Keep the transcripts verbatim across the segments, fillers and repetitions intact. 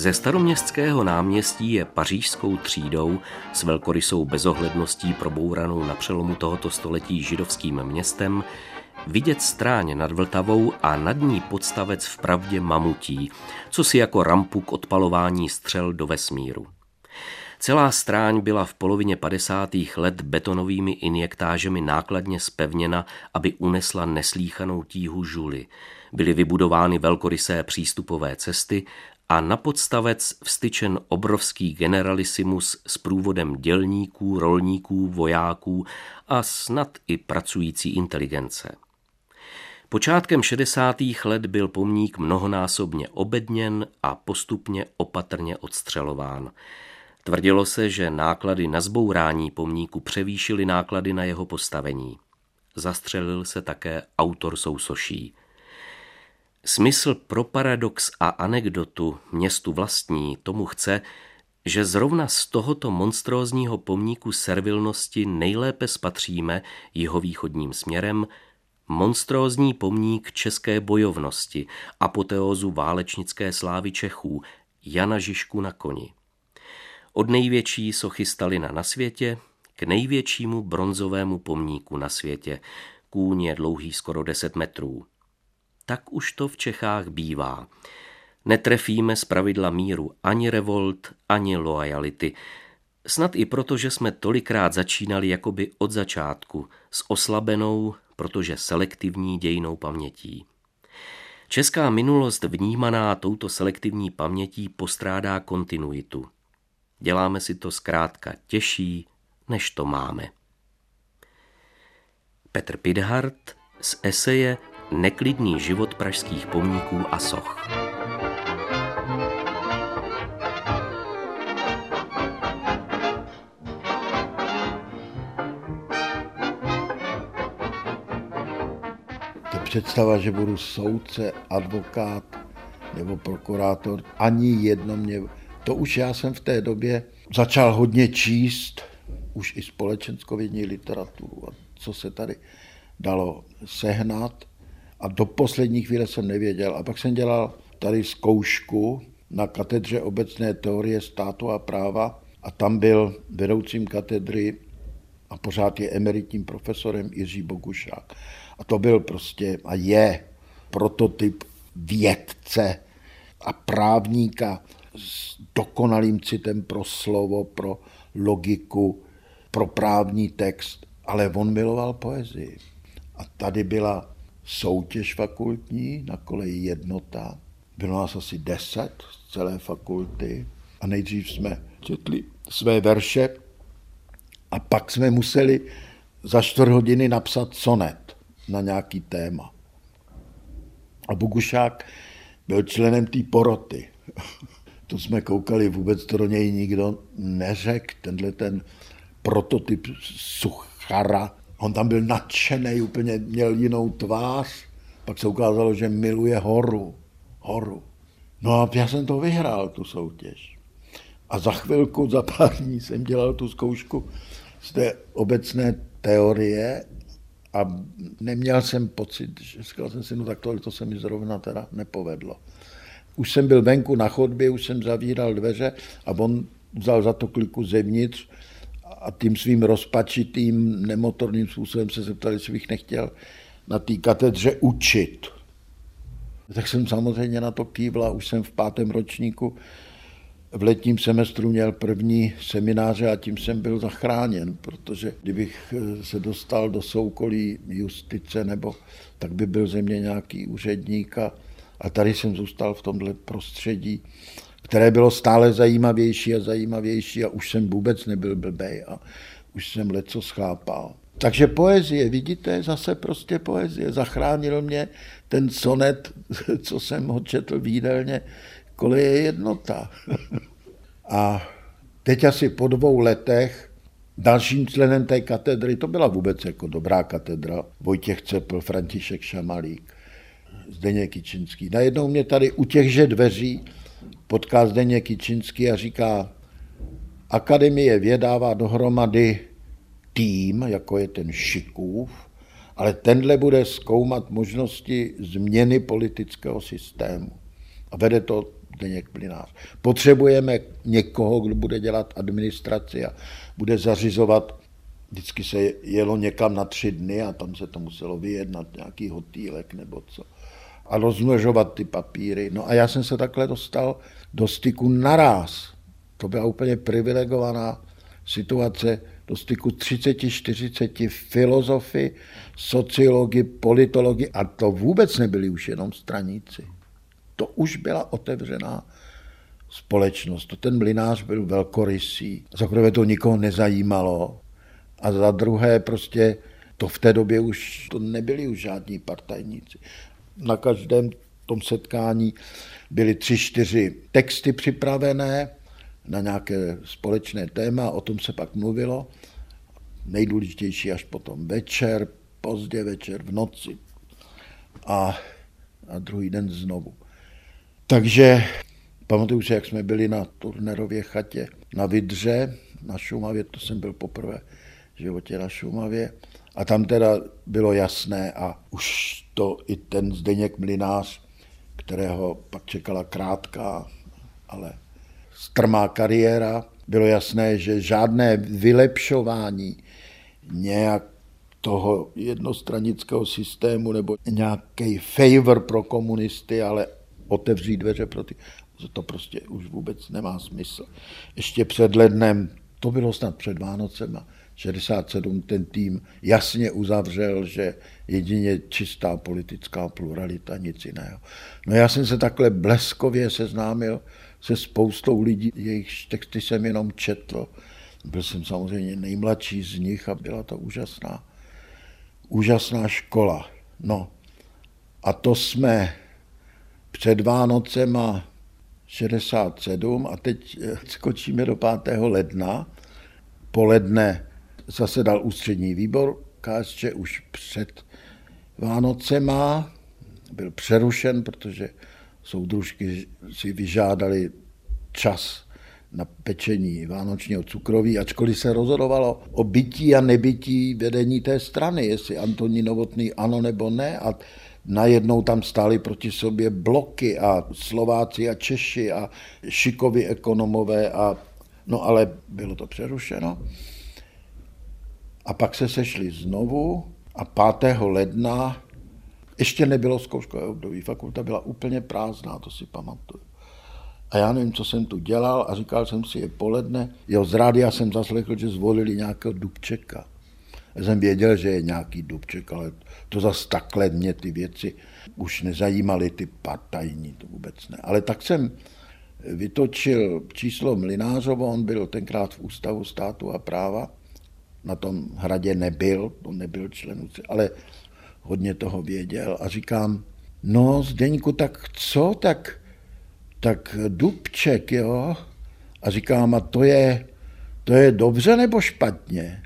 Ze Staroměstského náměstí je pařížskou třídou s velkorysou bezohledností probouranou na přelomu tohoto století židovským městem vidět stráň nad Vltavou a nad ní podstavec vpravdě mamutí, co si jako rampu k odpalování střel do vesmíru. Celá stráň byla v polovině padesátých let betonovými injektážemi nákladně zpevněna, aby unesla neslíchanou tíhu žuly. Byly vybudovány velkorysé přístupové cesty a na podstavec vstyčen obrovský generalisimus s průvodem dělníků, rolníků, vojáků a snad i pracující inteligence. Počátkem šedesátých let byl pomník mnohonásobně obedněn a postupně opatrně odstřelován. Tvrdilo se, že náklady na zbourání pomníku převýšily náklady na jeho postavení. Zastřelil se také autor sousoší. Smysl pro paradox a anekdotu městu vlastní tomu chce, že zrovna z tohoto monstrózního pomníku servilnosti nejlépe spatříme jihovýchodním směrem monstrózní pomník české bojovnosti, apoteózu válečnické slávy Čechů, Jana Žižku na koni. Od největší sochy Stalina na světě k největšímu bronzovému pomníku na světě. Kůň je dlouhý skoro deset metrů. Tak už to v Čechách bývá. Netrefíme zpravidla míru ani revolt, ani loajality. Snad i proto, že jsme tolikrát začínali jakoby od začátku, s oslabenou, protože selektivní dějinnou pamětí. Česká minulost vnímaná touto selektivní pamětí postrádá kontinuitu. Děláme si to zkrátka těžší, než to máme. Petr Pithart z eseje Neklidný život pražských pomníků a soch. To představa, že budu soudce, advokát nebo prokurátor, ani jedno mě... To už já jsem v té době začal hodně číst, už i společenskovědní literaturu, a co se tady dalo sehnat. A do poslední chvíle jsem nevěděl. A pak jsem dělal tady zkoušku na katedře obecné teorie státu a práva a tam byl vedoucím katedry a pořád je emeritním profesorem Jiří Bogušák. A to byl prostě a je prototyp vědce a právníka s dokonalým citem pro slovo, pro logiku, pro právní text, ale on miloval poezii. A tady byla soutěž fakultní, na koleji Jednota. Bylo nás asi deset z celé fakulty a nejdřív jsme četli své verše a pak jsme museli za čtvrt hodiny napsat sonet na nějaký téma. A Bogušák byl členem té poroty. To jsme koukali, vůbec to do něj nikdo neřekl, tenhle ten prototyp Suchara. On tam byl nadšený, úplně měl jinou tvář, pak se ukázalo, že miluje horu. Horu. No a já jsem to vyhrál, tu soutěž. A za chvilku, za pár dní jsem dělal tu zkoušku z té obecné teorie a neměl jsem pocit, že říkal jsem si, no tak tohle to se mi zrovna teda nepovedlo. Už jsem byl venku na chodbě, už jsem zavíral dveře a on vzal za to kliku zevnitř a tím svým rozpačitým, nemotorným způsobem se zeptal, jestli bych nechtěl na té katedře učit. Tak jsem samozřejmě na to kývla, už jsem v pátém ročníku v letním semestru měl první semináře a tím jsem byl zachráněn, protože kdybych se dostal do soukolí justice, nebo tak by byl ze mě nějaký úředník a, a tady jsem zůstal v tomhle prostředí, které bylo stále zajímavější a zajímavější a už jsem vůbec nebyl blbej a už jsem leco schápal. Takže poezie, vidíte, zase prostě poezie. Zachránil mě ten sonet, co jsem ho četl v jídelně, Koleje Jednota. A teď asi po dvou letech dalším členem té katedry, to byla vůbec jako dobrá katedra, Vojtěch Cepl, František Šamalík, Zdeněk Kyčinský. Najednou mě tady u těchže dveří potká Zdeněk Kyčinský a říká, Akademie věd dává dohromady tým, jako je ten Šikův, ale tenhle bude zkoumat možnosti změny politického systému. A vede to Zdeněk Mlynář. Potřebujeme někoho, kdo bude dělat administraci a bude zařizovat. Vždycky se jelo někam na tři dny a tam se to muselo vyjednat, nějaký hotýlek nebo co. A rozmnožovat ty papíry. No a já jsem se takhle dostal do styku naráz. To byla úplně privilegovaná situace, do styku třicet čtyřicet filozofy, sociologi, politologi a to vůbec nebyli už jenom straníci. To už byla otevřená společnost. To ten Mlynář byl velkorysý. Za prvé to nikoho nezajímalo a za druhé prostě to v té době už to nebyli už žádní partajníci. Na každém tom setkání byly tři, čtyři texty připravené na nějaké společné téma, o tom se pak mluvilo. Nejdůležitější až potom večer, pozdě večer, v noci a, a druhý den znovu. Takže pamatuju si, jak jsme byli na Turnerově chatě na Vydře, na Šumavě, to jsem byl poprvé v životě na Šumavě. A tam teda bylo jasné a už to i ten Zdeněk Mlynář, kterého pak čekala krátká, ale strmá kariéra, bylo jasné, že žádné vylepšování nějak toho jednostranického systému nebo nějaký favor pro komunisty, ale otevřít dveře pro ty, to prostě už vůbec nemá smysl. Ještě před lednem, to bylo snad před Vánocem, šedesát sedm ten tým jasně uzavřel, že jedině čistá politická pluralita, nic jiného. No já jsem se takhle bleskově seznámil se spoustou lidí, jejichž texty jsem jenom četl. Byl jsem samozřejmě nejmladší z nich a byla to úžasná, úžasná škola. No a to jsme před Vánocem a šedesát sedm a teď skočíme do pátého ledna. Poledne zasedal ústřední výbor K S Č už před Vánocema, byl přerušen, protože soudružky si vyžádali čas na pečení vánočního cukroví, ačkoliv se rozhodovalo o bytí a nebytí vedení té strany, jestli Antonín Novotný ano nebo ne, a najednou tam stály proti sobě bloky a Slováci a Češi a šikoví ekonomové, a, no ale bylo to přerušeno. A pak se sešli znovu a pátého ledna ještě nebylo zkouškové období, fakulta byla úplně prázdná, to si pamatuju. A já nevím, co jsem tu dělal a říkal jsem si, je poledne. Jo, z rádia jsem zaslechl, že zvolili nějakého Dubčeka. Já jsem věděl, že je nějaký Dubček, ale to zas takhle mě ty věci už nezajímaly, ty partajní, to vůbec ne. Ale tak jsem vytočil číslo Mlynářovo, on byl tenkrát v Ústavu státu a práva, na tom hradě nebyl, on nebyl člen, ale hodně toho věděl a říkám, no Zdeňku, tak co, tak, tak Dubček, jo? A říkám, a to je, to je dobře nebo špatně?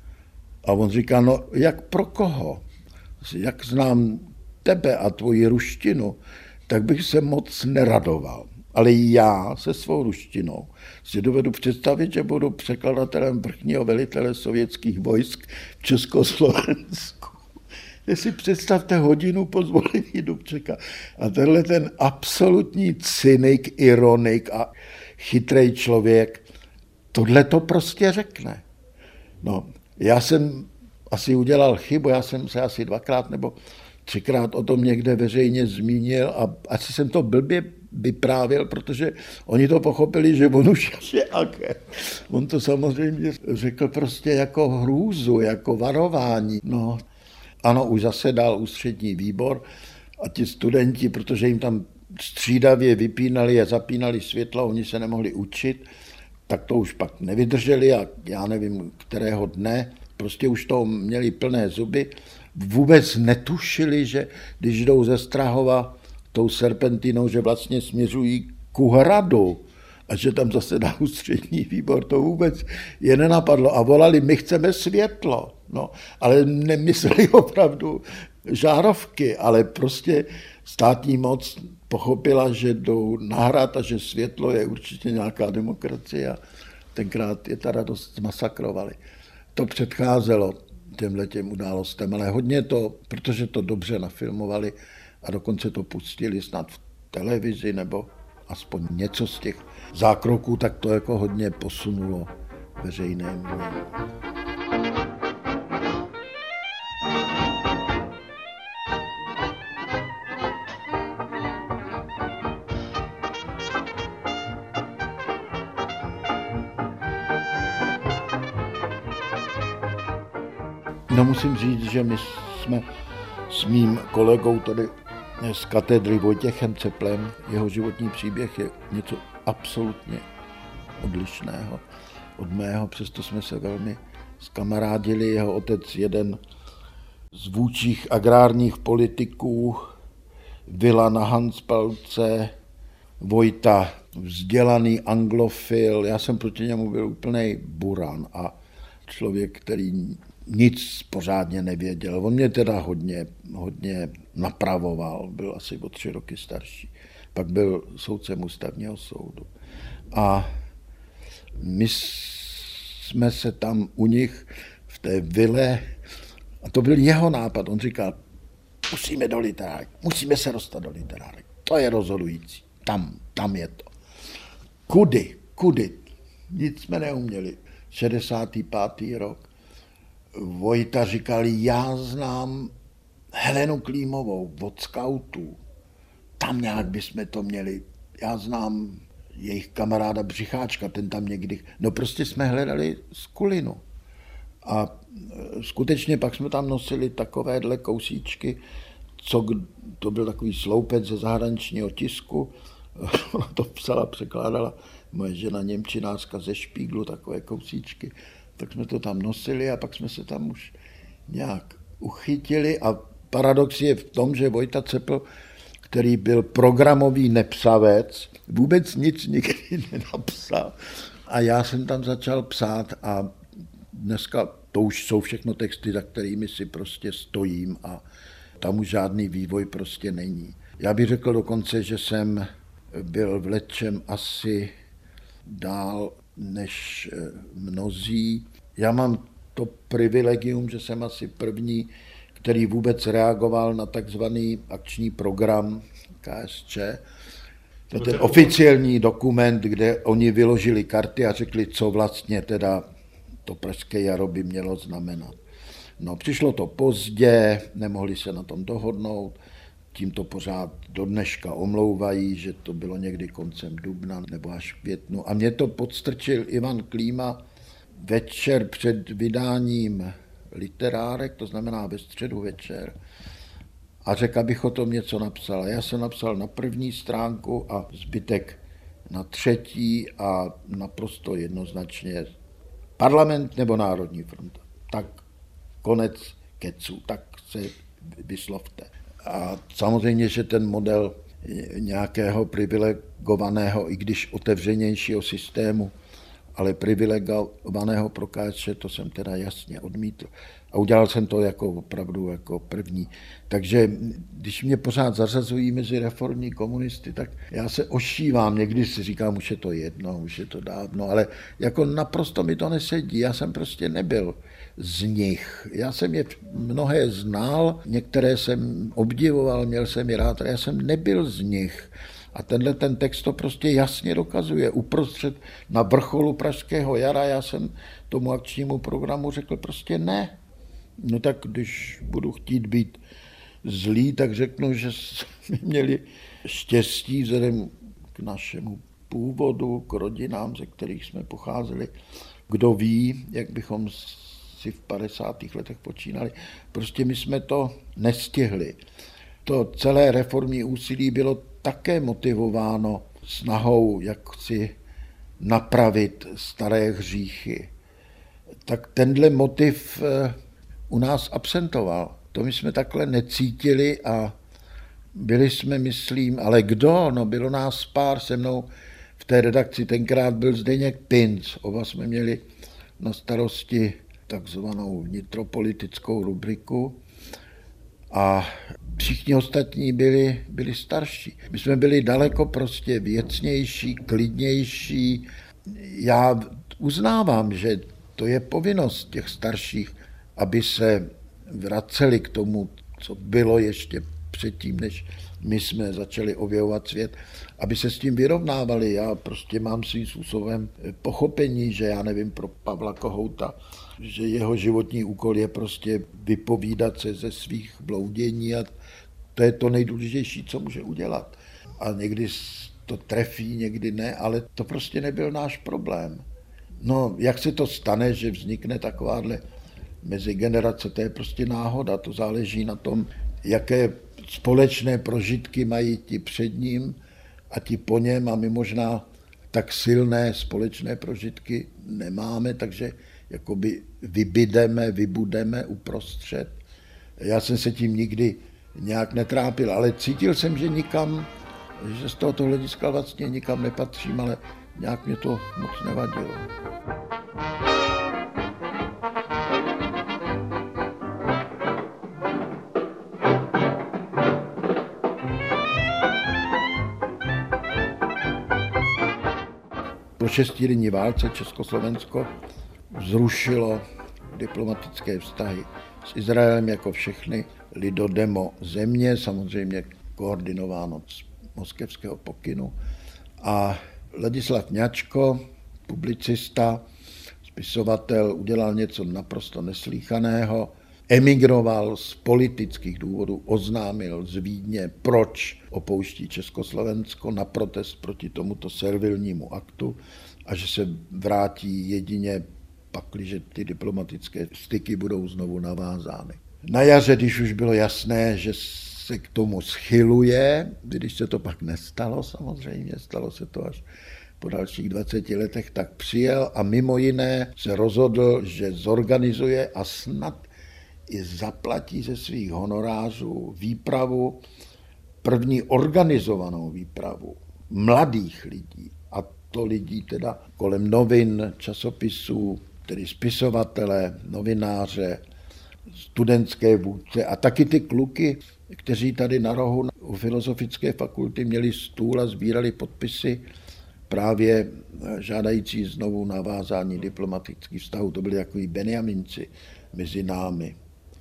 A on říká, no jak pro koho? Jak znám tebe a tvoji ruštinu, tak bych se moc neradoval. Ale já se svou ruštinou si dovedu představit, že budu překladatelem vrchního velitele sovětských vojsk v Československu. Si představte hodinu po zvolení Dubčeka. A tenhle ten absolutní cynik, ironik a chytrej člověk, tohle to prostě řekne. No, já jsem asi udělal chybu, já jsem se asi dvakrát nebo třikrát o tom někde veřejně zmínil a asi jsem to blbě vyprávěl, protože oni to pochopili, že on už je agent. On to samozřejmě řekl prostě jako hrůzu, jako varování. No, ano, už zasedal ústřední výbor a ti studenti, protože jim tam střídavě vypínali a zapínali světla, oni se nemohli učit, tak to už pak nevydrželi a já nevím, kterého dne, prostě už to měli plné zuby. Vůbec netušili, že když jdou ze Strahova tou serpentinou, že vlastně směřují ku hradu a že tam zasedá ústřední výbor, to vůbec je nenapadlo. A volali, my chceme světlo. No, ale nemysleli opravdu žárovky, ale prostě státní moc pochopila, že jdou na hrad a že světlo je určitě nějaká demokracie a tenkrát je ta radost zmasakrovali. To předcházelo těmhletěm událostem, ale hodně to, protože to dobře nafilmovali a dokonce to pustili snad v televizi nebo aspoň něco z těch zákroků, tak to jako hodně posunulo veřejné mínění. No musím říct, že my jsme s mým kolegou tady z katedry Vojtěchem Ceplem, jeho životní příběh je něco absolutně odlišného od mého, přesto jsme se velmi zkamarádili. Jeho otec, jeden z vůdčích agrárních politiků, vila na Hanspalce, Vojta vzdělaný anglofil, já jsem proti němu byl úplnej buran a člověk, který nic pořádně nevěděl. On mě teda hodně, hodně napravoval, byl asi o tři roky starší. Pak byl soudcem ústavního soudu. A my jsme se tam u nich v té vile, a to byl jeho nápad, on říkal, musíme do literárek, musíme se dostat do literárek. To je rozhodující. Tam, tam je to. Kudy, kudy. Nic jsme neuměli. šedesátý pátý rok. Vojta říkal, já znám Helenu Klímovou od skautů. Tam nějak bychom to měli. Já znám jejich kamaráda Břicháčka, ten tam někdy... No prostě jsme hledali skulinu. A skutečně pak jsme tam nosili takovéhle kousíčky, co to byl takový sloupec ze zahraničního tisku. Ona to psala, překládala moje žena němčinářka ze Špíglu, takové kousíčky. Tak jsme to tam nosili a pak jsme se tam už nějak uchytili. A paradox je v tom, že Vojta Cepl, který byl programový nepsavec, vůbec nic nikdy nenapsal. A já jsem tam začal psát a dneska to už jsou všechno texty, za kterými si prostě stojím a tam už žádný vývoj prostě není. Já bych řekl dokonce, že jsem byl v lecčem asi dál než mnozí. Já mám to privilegium, že jsem asi první, který vůbec reagoval na takzvaný akční program K S Č. To je ten oficiální dokument, kde oni vyložili karty a řekli, co vlastně teda to pražské jaro by mělo znamenat. No, přišlo to pozdě, nemohli se na tom dohodnout, tím to pořád do dneška omlouvají, že to bylo někdy koncem dubna nebo až v květnu. A mě to podstrčil Ivan Klíma večer před vydáním literárek, to znamená ve středu večer, a řekl, abych o tom něco napsal. Já jsem napsal na první stránku a zbytek na třetí a naprosto jednoznačně Parlament nebo Národní fronta. Tak konec kecu, tak se vyslovte. A samozřejmě, že ten model nějakého privilegovaného, i když otevřenějšího systému, ale privilegovaného pro K S Č, to jsem teda jasně odmítl. A udělal jsem to jako opravdu jako první. Takže když mě pořád zařazují mezi reformní komunisty, tak já se ošívám. Někdy si říkám, už je to jedno, už je to dávno, ale jako naprosto mi to nesedí. Já jsem prostě nebyl z nich. Já jsem je mnohé znal, některé jsem obdivoval, měl jsem je rád, ale já jsem nebyl z nich. A tenhle ten text to prostě jasně dokazuje. Uprostřed na vrcholu pražského jara já jsem tomu akčnímu programu řekl prostě ne. No tak když budu chtít být zlý, tak řeknu, že jsme měli štěstí vzhledem k našemu původu, k rodinám, ze kterých jsme pocházeli. Kdo ví, jak bychom si v padesátých letech počínali. Prostě my jsme to nestihli. To celé reformní úsilí bylo také motivováno snahou, jak si napravit staré hříchy. Tak tenhle motiv u nás absentoval. To my jsme takhle necítili a byli jsme, myslím, ale kdo? No bylo nás pár, se mnou v té redakci tenkrát byl Zdeněk Pinc. Oba jsme měli na starosti takzvanou vnitropolitickou rubriku a všichni ostatní byli, byli starší. My jsme byli daleko prostě věcnější, klidnější. Já uznávám, že to je povinnost těch starších, aby se vraceli k tomu, co bylo ještě předtím, než my jsme začali objevovat svět, aby se s tím vyrovnávali. Já prostě mám svým způsobem pochopení, že já nevím pro Pavla Kohouta, že jeho životní úkol je prostě vypovídat se ze svých bloudění a to je to nejdůležitější, co může udělat. A někdy to trefí, někdy ne, ale to prostě nebyl náš problém. No, jak se to stane, že vznikne takováhle mezigenerace, to je prostě náhoda, to záleží na tom, jaké společné prožitky mají ti před ním a ti po něm a my možná tak silné společné prožitky nemáme, takže jakoby vybydeme, vybudeme uprostřed. Já jsem se tím nikdy nějak netrápil, ale cítil jsem, že nikam, že z tohoto hlediska vlastně nikam nepatřím, ale nějak mě to moc nevadilo. Po šestidenní válce Československo zrušilo diplomatické vztahy s Izraelem jako všechny lidodemo země, samozřejmě koordinováno z moskevského pokynu. A Ladislav Ňačko, publicista, spisovatel, udělal něco naprosto neslýchaného. Emigroval z politických důvodů, oznámil z Vídně, proč opouští Československo na protest proti tomuto servilnímu aktu a že se vrátí jedině pakliže ty diplomatické styky budou znovu navázány. Na jaře, když už bylo jasné, že se k tomu schyluje, když se to pak nestalo samozřejmě, stalo se to až po dalších dvaceti letech, tak přijel a mimo jiné se rozhodl, že zorganizuje a snad i zaplatí ze svých honorářů výpravu, první organizovanou výpravu mladých lidí, a to lidí teda kolem novin, časopisů, tedy spisovatele, novináře, studentské vůdce a taky ty kluky, kteří tady na rohu u Filozofické fakulty měli stůl a sbírali podpisy právě žádající znovu navázání diplomatických vztahů. To byli takový benjaminci mezi námi.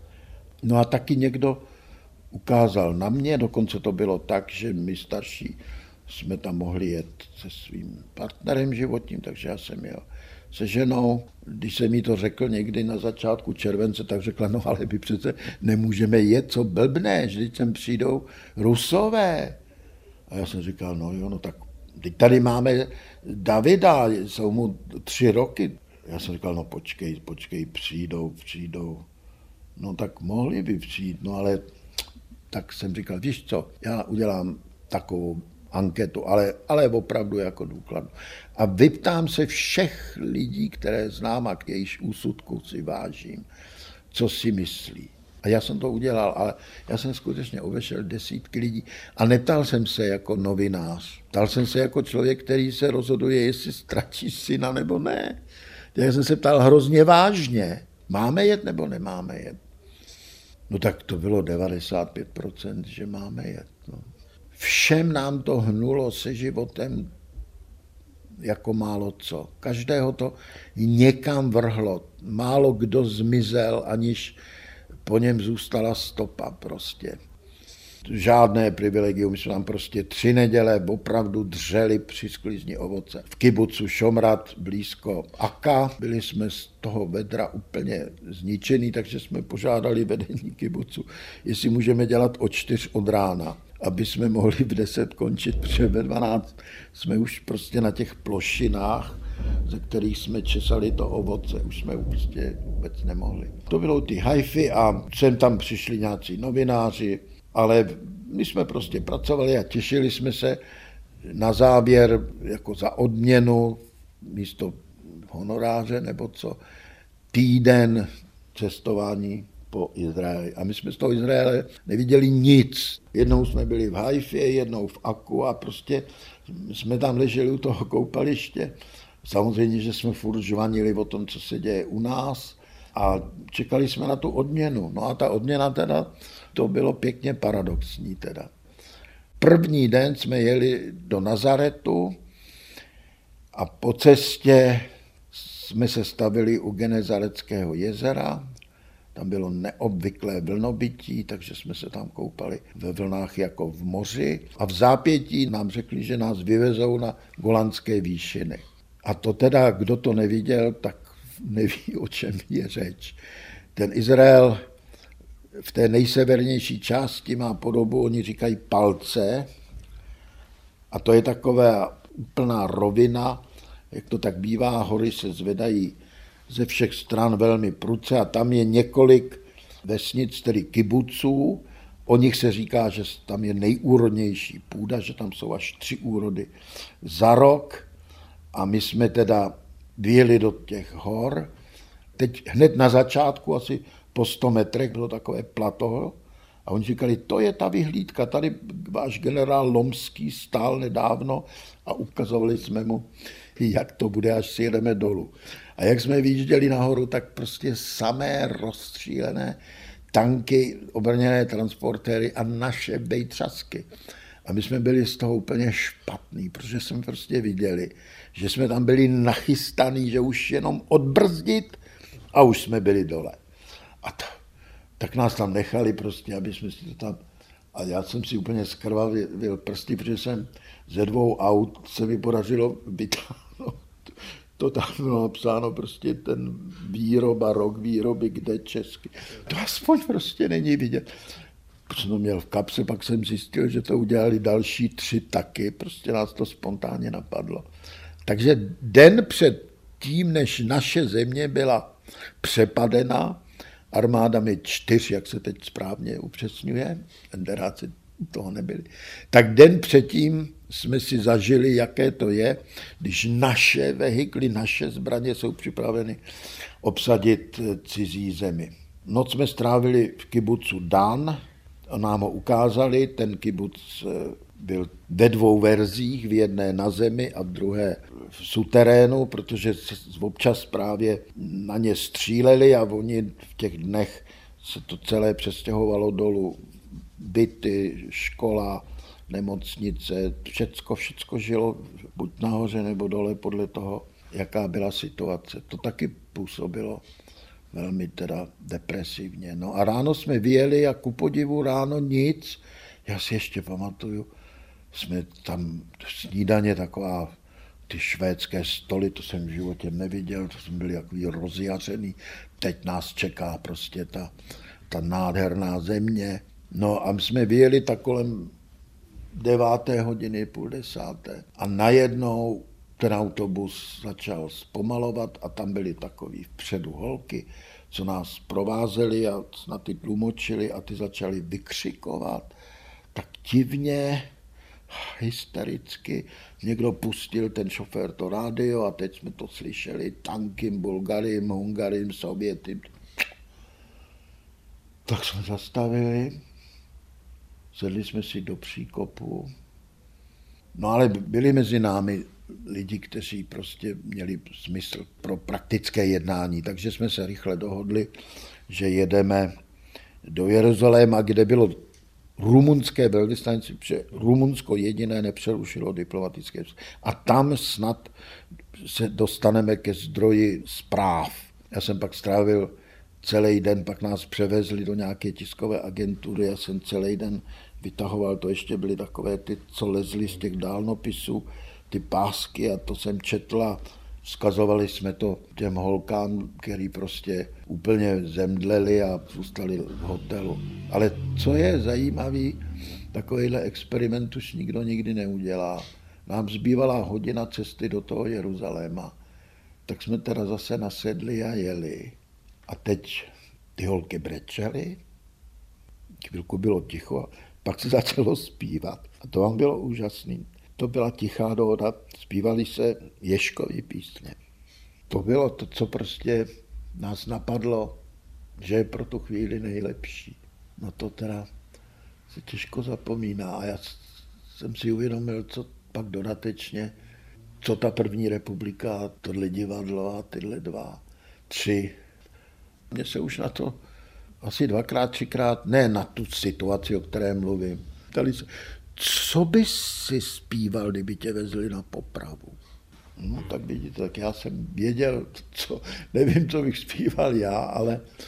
No a taky někdo ukázal na mě, dokonce to bylo tak, že my starší jsme tam mohli jet se svým partnerem životním, takže já jsem jel se ženou. Když jsem jí to řekl někdy na začátku července, tak řekla, no ale my přece nemůžeme jet, co blbneš, když sem přijdou Rusové. A já jsem říkal, no jo, no tak teď tady máme Davida, jsou mu tři roky. Já jsem říkal, no počkej, počkej, přijdou, přijdou. No tak mohli by přijít, no ale tak jsem říkal, víš co, já udělám takovou anketu, ale, ale opravdu jako důkladnou. A vyptám se všech lidí, které znám a k jejíž úsudku si vážím, co si myslí. A já jsem to udělal, ale já jsem skutečně obešel desítky lidí a neptal jsem se jako novinář. Ptal jsem se jako člověk, který se rozhoduje, jestli ztratí syna nebo ne. Já jsem se ptal hrozně vážně. Máme jet nebo nemáme jet? No tak to bylo devadesát pět procent, že máme jet. No. Všem nám to hnulo se životem jako málo co. Každého to někam vrhlo. Málo kdo zmizel, aniž po něm zůstala stopa prostě. Žádné privilegium, my jsme tam prostě tři neděle opravdu dřeli při sklizni ovoce. V kibucu Šomrat blízko Aka, byli jsme z toho vedra úplně zničený, takže jsme požádali vedení kibucu, jestli můžeme dělat od čtyř od rána, aby jsme mohli v deset končit, protože ve dvanáct jsme už prostě na těch plošinách, ze kterých jsme česali to ovoce, už jsme prostě vůbec nemohli. To bylo ty hajfy a sem tam přišli nějací novináři, ale my jsme prostě pracovali a těšili jsme se na závěr jako za odměnu místo honoráře nebo co, týden cestování po Izraeli. A my jsme z toho Izraele neviděli nic. Jednou jsme byli v Haifě, jednou v Aku a prostě jsme tam leželi u toho koupaliště. Samozřejmě, že jsme furt žvanili o tom, co se děje u nás a čekali jsme na tu odměnu. No a ta odměna teda, to bylo pěkně paradoxní teda. První den jsme jeli do Nazaretu a po cestě jsme se stavili u Genezareckého jezera Tam bylo neobvyklé vlnobytí, takže jsme se tam koupali ve vlnách jako v moři. A v zápětí nám řekli, že nás vyvezou na Golanské výšiny. A to teda, kdo to neviděl, tak neví, o čem je řeč. Ten Izrael v té nejsevernější části má podobu, oni říkají palce, a to je taková úplná rovina, jak to tak bývá, hory se zvedají ze všech stran velmi prudce a tam je několik vesnic, tedy kibuců, o nich se říká, že tam je nejúrodnější půda, že tam jsou až tři úrody za rok a my jsme teda vyjeli do těch hor. Teď hned na začátku, asi po sto metrech, bylo takové plato a oni říkali, to je ta vyhlídka, tady váš generál Lomský stál nedávno a ukazovali jsme mu, jak to bude, až si jedeme dolů. A jak jsme vyjížděli nahoru, tak prostě samé rozstřílené tanky, obrněné transportéry a naše bejtřasky. A my jsme byli z toho úplně špatný, protože jsme prostě viděli, že jsme tam byli nachystaný, že už jenom odbrzdit a už jsme byli dole. A to, tak nás tam nechali prostě, aby jsme si to tam... A já jsem si úplně skrvavil prsty, protože jsem ze dvou aut se mi podařilo vytáhnout. To tam bylo napsáno prostě ten výroba, rok výroby, kde česky. To aspoň prostě není vidět. Protože jsem to měl v kapse, pak jsem zjistil, že to udělali další tři taky, prostě nás to spontánně napadlo. Takže den před tím, než naše země byla přepadena armádami čtyř, jak se teď správně upřesňuje, enderáci toho nebyli, tak den předtím jsme si zažili, jaké to je, když naše vehikly, naše zbraně jsou připraveny obsadit cizí zemi. Noc jsme strávili v kibucu Dan, a nám ho ukázali, ten kibuc byl ve dvou verzích, v jedné na zemi a v druhé v suterénu, protože občas právě na ně stříleli a oni v těch dnech se to celé přestěhovalo dolů. Byty, škola, nemocnice, všecko, všecko žilo buď nahoře nebo dole podle toho, jaká byla situace. To taky působilo velmi teda depresivně. No a ráno jsme vyjeli a ku podivu ráno nic. Já si ještě pamatuju, jsme tam snídaně taková, ty švédské stoly, to jsem v životě neviděl, to jsme byli takový rozjařený. Teď nás čeká prostě ta, ta nádherná země. No a my jsme vyjeli tak kolem deváté hodiny, půl desáté. A najednou ten autobus začal zpomalovat a tam byly takový vpředu holky, co nás provázeli a na ty tlumočili a ty začali vykřikovat. Tak divně, hystericky, někdo pustil ten šofér to rádio a teď jsme to slyšeli tankým, Bulgarím, Hungarím, Sovětím. Tak jsme zastavili, sedli jsme si do příkopu. No ale byli mezi námi lidi, kteří prostě měli smysl pro praktické jednání, takže jsme se rychle dohodli, že jedeme do Jeruzaléma, kde bylo rumunské velvyslanectví, protože Rumunsko jediné nepřerušilo diplomatické. A tam snad se dostaneme ke zdroji zpráv. Já jsem pak strávil celý den, pak nás převezli do nějaké tiskové agentury, já jsem celý den vytahoval, to ještě byly takové ty, co lezly z těch dálnopisů, ty pásky a to jsem četl a vzkazovali jsme to těm holkám, který prostě úplně zemdleli a zůstali v hotelu. Ale co je zajímavý, takovýhle experiment už nikdo nikdy neudělá. Nám zbývala hodina cesty do toho Jeruzaléma, tak jsme teda zase nasedli a jeli. A teď ty holky brečely, chvilku bylo ticho, pak se začalo zpívat. A to vám bylo úžasný. To byla tichá dohoda, zpívali se Ježkovy písně. To bylo to, co prostě nás napadlo, že je pro tu chvíli nejlepší. No to teda se těžko zapomíná. A já jsem si uvědomil, co pak dodatečně, co ta první republika, tohle divadlo a tyhle dva, tři. Mně se už na to asi dvakrát, třikrát, ne na tu situaci, o které mluvím. Ptali se, co bys si zpíval, kdyby tě vezli na popravu? No tak vidíte, tak já jsem věděl, co, nevím, co bych zpíval já, ale,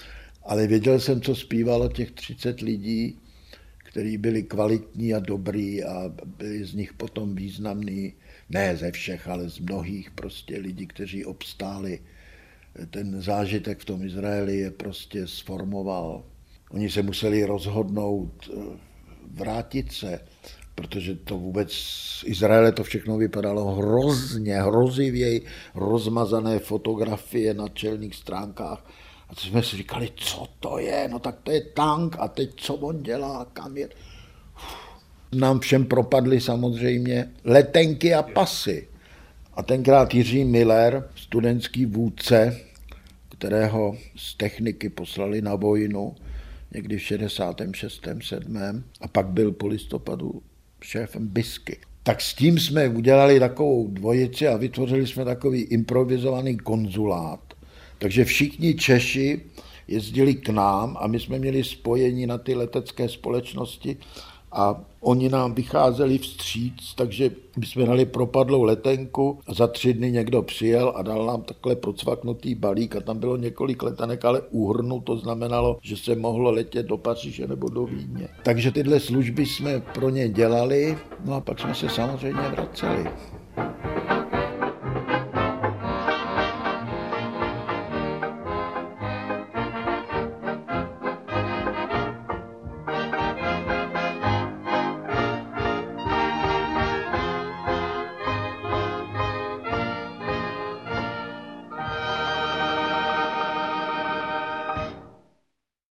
ale věděl jsem, co zpívalo těch třicet lidí, kteří byli kvalitní a dobrý a byli z nich potom významní, ne ze všech, ale z mnohých prostě lidí, kteří obstáli. Ten zážitek v tom Izraeli je prostě sformoval. Oni se museli rozhodnout vrátit se, protože to vůbec z Izraele to všechno vypadalo hrozně, hrozivěji, rozmazané fotografie na čelních stránkách. A co jsme si říkali, co to je? No tak to je tank a teď co on dělá, kam je? Nám všem propadly samozřejmě letenky a pasy. A tenkrát Jiří Miller, studentský vůdce, kterého z techniky poslali na vojnu, někdy v šedesátém šestém sedmém a pak byl po listopadu šéfem Bisky. Tak s tím jsme udělali takovou dvojici a vytvořili jsme takový improvizovaný konzulát. Takže všichni Češi jezdili k nám a my jsme měli spojení na ty letecké společnosti a oni nám vycházeli vstříc, takže my jsme dali propadlou letenku a za tři dny někdo přijel a dal nám takhle procvaknutý balík a tam bylo několik letenek, ale úhrnu, to znamenalo, že se mohlo letět do Paříže nebo do Vídně. Takže tyhle služby jsme pro ně dělali, no a pak jsme se samozřejmě vraceli.